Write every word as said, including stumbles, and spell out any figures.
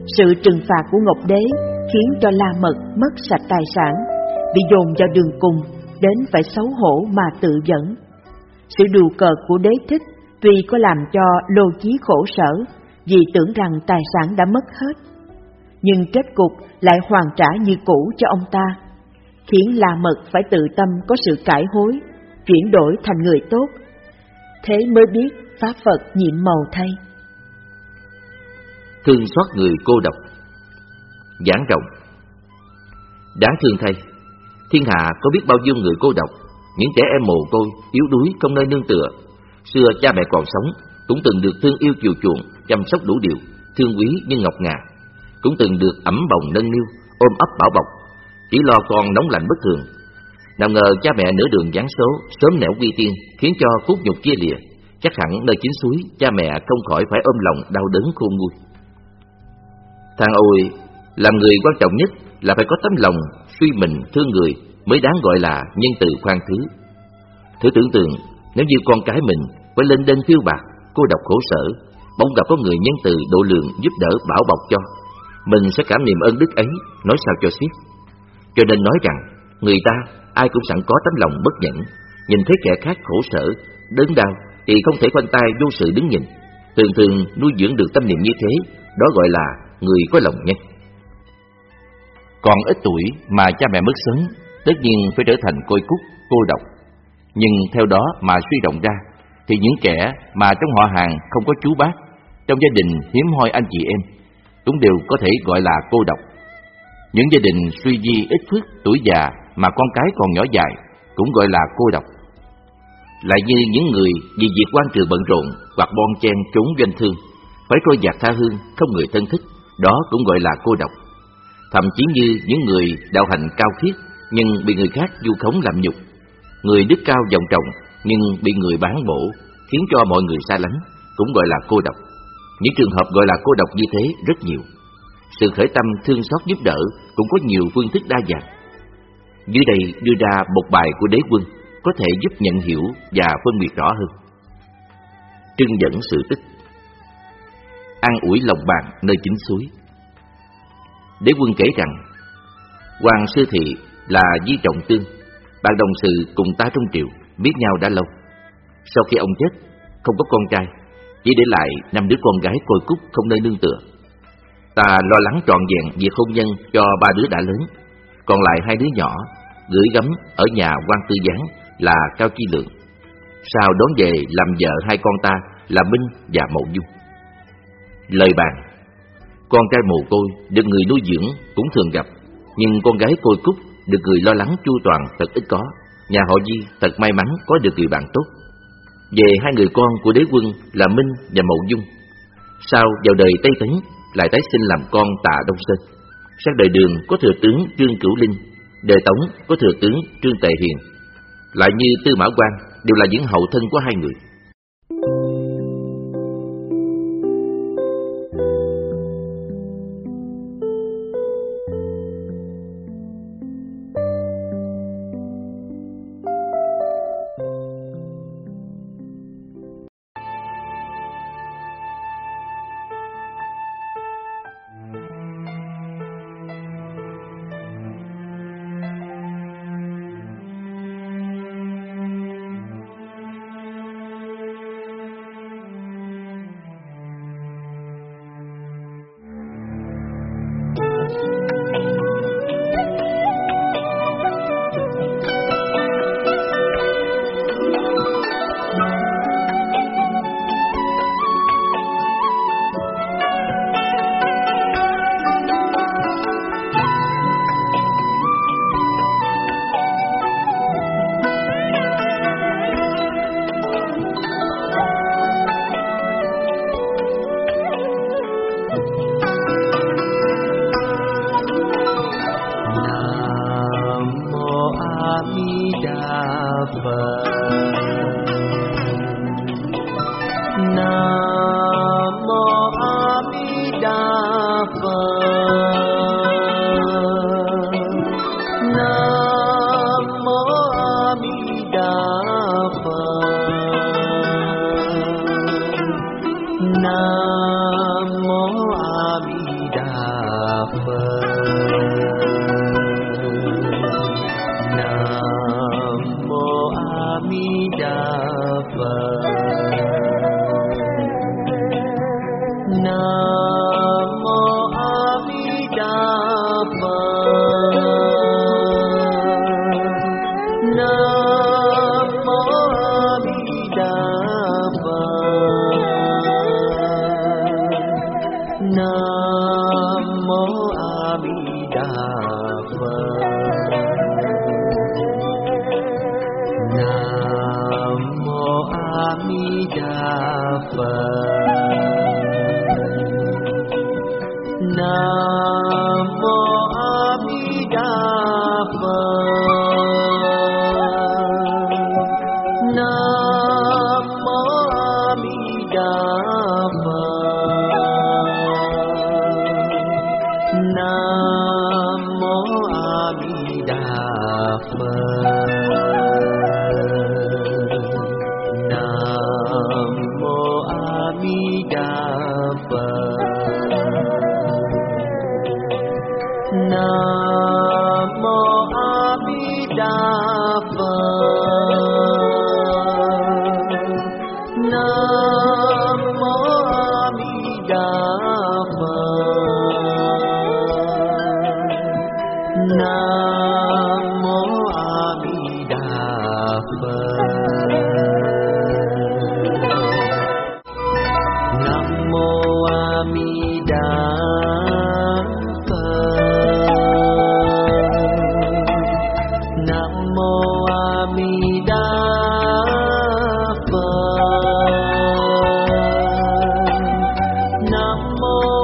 Sự trừng phạt của Ngọc Đế khiến cho La Mật mất sạch tài sản, bị dồn vào đường cùng, đến phải xấu hổ mà tự vẫn. Sự đùa cợt của Đế Thích tuy có làm cho Lô Chí khổ sở, vì tưởng rằng tài sản đã mất hết, nhưng kết cục lại hoàn trả như cũ cho ông ta, khiến La Mật phải tự tâm có sự cải hối, chuyển đổi thành người tốt. Thế mới biết pháp Phật nhiệm màu thay. Thương xót người cô độc. Giảng rộng. Đáng thương thay, thiên hạ có biết bao nhiêu người cô độc, những trẻ em mồ côi, yếu đuối không nơi nương tựa. Xưa cha mẹ còn sống cũng từng được thương yêu chiều chuộng, chăm sóc đủ điều, thương quý như ngọc ngà, cũng từng được ẵm bồng nâng niu, ôm ấp bảo bọc, chỉ lo con nóng lạnh bất thường. Nào ngờ cha mẹ nửa đường giáng số, sớm nẻo quy tiên, khiến cho phúc nhục chia lìa. Chắc hẳn nơi chín suối, cha mẹ không khỏi phải ôm lòng đau đớn khôn nguôi. Thằng ôi, làm người quan trọng nhất là phải có tấm lòng suy mình thương người mới đáng gọi là nhân từ khoan thứ. Thử tưởng tượng, nếu như con cái mình phải lên đên phiêu bạc, cô độc khổ sở, bỗng gặp có người nhân từ độ lượng giúp đỡ bảo bọc cho, mình sẽ cảm niệm ơn đức ấy, nói sao cho xiết. Cho nên nói rằng, người ta ai cũng sẵn có tấm lòng bất nhẫn, nhìn thấy kẻ khác khổ sở, đớn đau thì không thể khoanh tay vô sự đứng nhìn. Thường thường nuôi dưỡng được tâm niệm như thế, đó gọi là người có lòng nhân. Còn ít tuổi mà cha mẹ mất sớm, tất nhiên phải trở thành côi cút, cô độc. Nhưng theo đó mà suy rộng ra, thì những kẻ mà trong họ hàng không có chú bác, trong gia đình hiếm hoi anh chị em, cũng đều có thể gọi là cô độc. Những gia đình suy di ít phước, tuổi già mà con cái còn nhỏ dại, cũng gọi là cô độc. Lại như những người vì việc quan trường bận rộn hoặc bon chen trốn doanh thương, phải trôi dạt tha hương, không người thân thích, đó cũng gọi là cô độc. Thậm chí như những người đạo hạnh cao khiết nhưng bị người khác vu khống làm nhục, người đức cao vọng trọng nhưng bị người bán bổ, khiến cho mọi người xa lánh, cũng gọi là cô độc. Những trường hợp gọi là cô độc như thế rất nhiều. Sự khởi tâm thương xót giúp đỡ cũng có nhiều phương thức đa dạng. Dưới đây đưa ra một bài của Đế Quân có thể giúp nhận hiểu và phân biệt rõ hơn. Trưng dẫn sự tích. An ủi lòng bạn nơi chính suối. Đế Quân kể rằng, Hoàng Sư Thị là Di Trọng Tương, bạn đồng sự cùng ta trong triều, biết nhau đã lâu. Sau khi ông chết, không có con trai, chỉ để lại năm đứa con gái côi cút không nơi nương tựa. Ta lo lắng trọn vẹn việc hôn nhân cho ba đứa đã lớn, còn lại hai đứa nhỏ gửi gắm ở nhà quan tư gián là Cao Chi Lượng. Sao đón về làm vợ hai con ta là Minh và Mậu Dung. Lời bàn: con trai mồ côi được người nuôi dưỡng cũng thường gặp, nhưng con gái côi cút được người lo lắng chu toàn thật ít có. Nhà họ Di thật may mắn có được người bạn tốt. Về hai người con của Đế Quân là Minh và Mậu Dung, sau vào đời Tây Tấn lại tái sinh làm con Tạ Đông Sơn. Sang đời Đường có thừa tướng Trương Cửu Linh, đời Tống có thừa tướng Trương Tề Hiền. Lại như Tư Mã Quan đều là những hậu thân của hai người. Nam mô A Nam mô